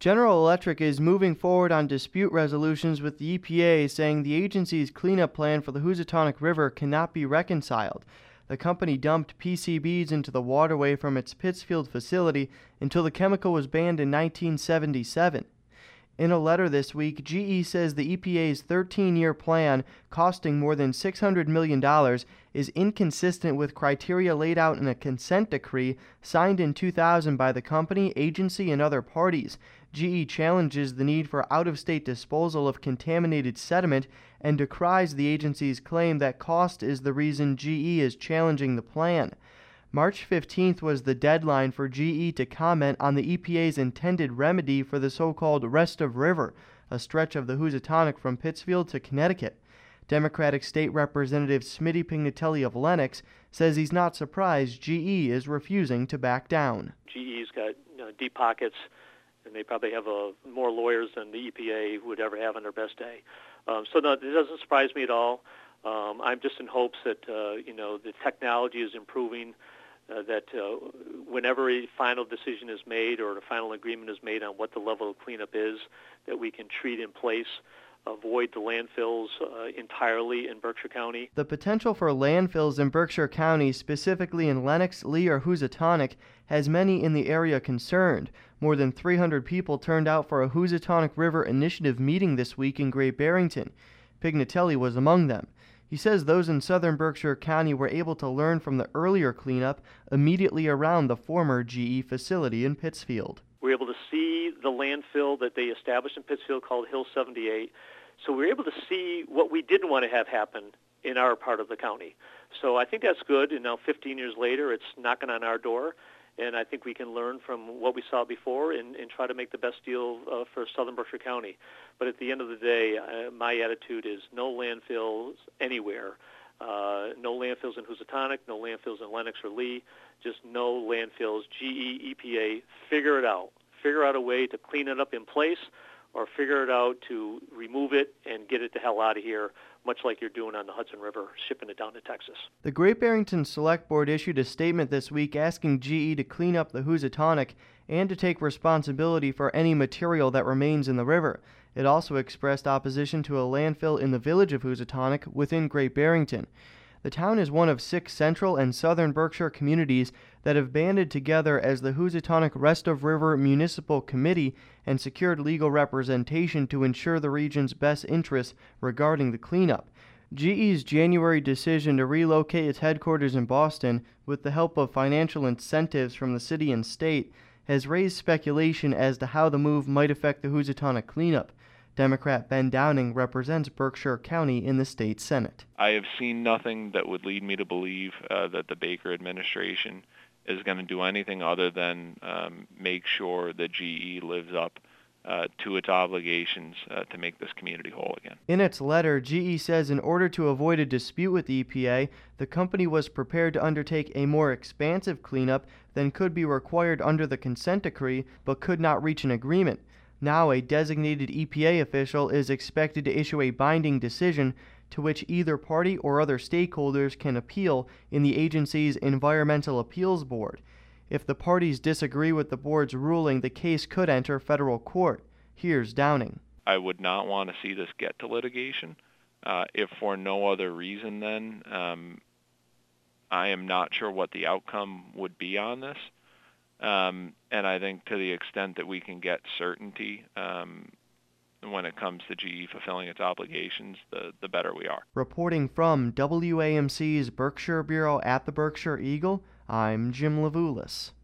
General Electric is moving forward on dispute resolutions with the EPA, saying the agency's cleanup plan for the Housatonic River cannot be reconciled. The company dumped PCBs into the waterway from its Pittsfield facility until the chemical was banned in 1977. In a letter this week, GE says the EPA's 13-year plan, costing more than $600 million, is inconsistent with criteria laid out in a consent decree signed in 2000 by the company, agency, and other parties. GE challenges the need for out-of-state disposal of contaminated sediment and decries the agency's claim that cost is the reason GE is challenging the plan. March 15th was the deadline for GE to comment on the EPA's intended remedy for the so-called Rest of River, a stretch of the Housatonic from Pittsfield to Connecticut. Democratic State Representative Smitty Pignatelli of Lenox says he's not surprised GE is refusing to back down. GE's got deep pockets, and they probably have more lawyers than the EPA would ever have on their best day. So no, it doesn't surprise me at all. I'm just in hopes that the technology is improving. That whenever a final decision is made or a final agreement is made on what the level of cleanup is, that we can treat in place, avoid the landfills entirely in Berkshire County. The potential for landfills in Berkshire County, specifically in Lenox, Lee, or Housatonic, has many in the area concerned. More than 300 people turned out for a Housatonic River Initiative meeting this week in Great Barrington. Pignatelli was among them. He says those in southern Berkshire County were able to learn from the earlier cleanup immediately around the former GE facility in Pittsfield. We were able to see the landfill that they established in Pittsfield called Hill 78. So we were able to see what we didn't want to have happen in our part of the county. So I think that's good. And now 15 years later, it's knocking on our door. And I think we can learn from what we saw before and try to make the best deal for southern Berkshire County. But at the end of the day, my attitude is no landfills anywhere. No landfills in Housatonic, no landfills in Lenox or Lee, just no landfills. GE, EPA, figure it out. Figure out a way to clean it up in place or figure it out to remove it and get it the hell out of here, much like you're doing on the Hudson River, shipping it down to Texas. The Great Barrington Select Board issued a statement this week asking GE to clean up the Housatonic and to take responsibility for any material that remains in the river. It also expressed opposition to a landfill in the village of Housatonic within Great Barrington. The town is one of 6 central and southern Berkshire communities that have banded together as the Housatonic Rest of River Municipal Committee and secured legal representation to ensure the region's best interests regarding the cleanup. GE's January decision to relocate its headquarters in Boston with the help of financial incentives from the city and state has raised speculation as to how the move might affect the Housatonic cleanup. Democrat Ben Downing represents Berkshire County in the state Senate. I have seen nothing that would lead me to believe that the Baker administration is going to do anything other than make sure that GE lives up to its obligations to make this community whole again. In its letter, GE says in order to avoid a dispute with the EPA, the company was prepared to undertake a more expansive cleanup than could be required under the consent decree, but could not reach an agreement. Now, a designated EPA official is expected to issue a binding decision to which either party or other stakeholders can appeal in the agency's Environmental Appeals Board. If the parties disagree with the board's ruling, the case could enter federal court. Here's Downing. I would not want to see this get to litigation. If for no other reason, then I am not sure what the outcome would be on this. And I think to the extent that we can get certainty when it comes to GE fulfilling its obligations, the better we are. Reporting from WAMC's Berkshire Bureau at the Berkshire Eagle, I'm Jim Levulis.